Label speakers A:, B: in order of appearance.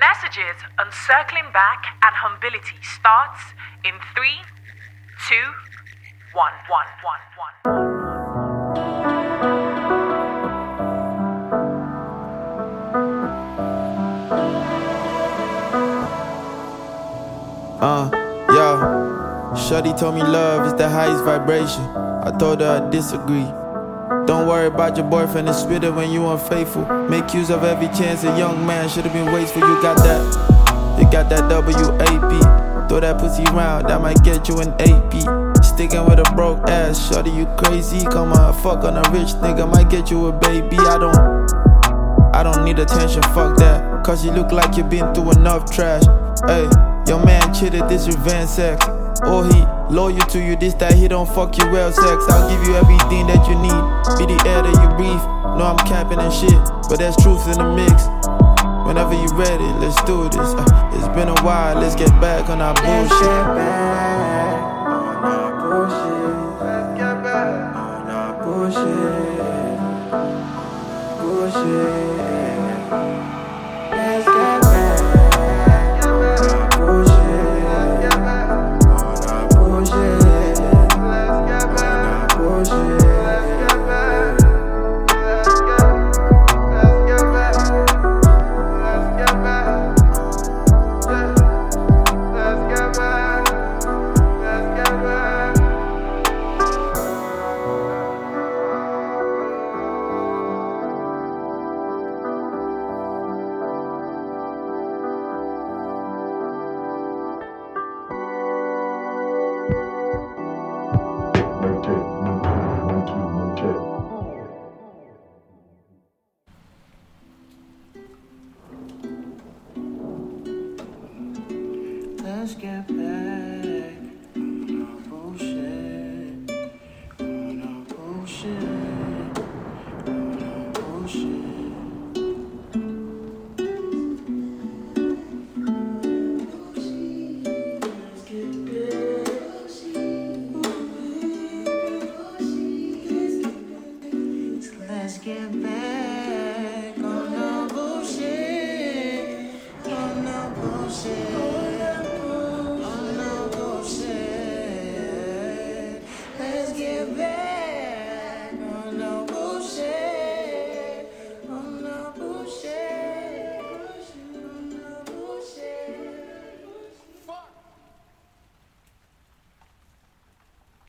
A: messages on circling back and humility starts in 3, 2, 1, 1, 1, 1.
B: Yo, Shorty told me love is the highest vibration. I told her I disagree. Don't worry about your boyfriend, it's sweeter when you unfaithful. Make use of every chance, a young man should've been wasteful. You got that WAP. Throw that pussy round, that might get you an AP. Sticking with a broke ass, shorty you crazy. Come on, fuck on a rich nigga, might get you a baby. I don't need attention, fuck that. Cause you look like you been through enough trash. Hey, your man cheated, this revenge sex. Or he loyal to you, this that he don't fuck you well sex. I'll give you everything that you need, be the air that you breathe. No, I'm capping and shit, but there's truth in the mix. Whenever you ready, let's do this. It's been a while, let's get back on our bullshit.
C: Let's get back on our bullshit. Let's get back on our bullshit. Bullshit. Let's get back on our bullshit. On our bullshit. Let's get back on our bullshit. Let's get back on our bullshit, on our bullshit, on our bullshit. Let's get back on our bullshit, on our bullshit.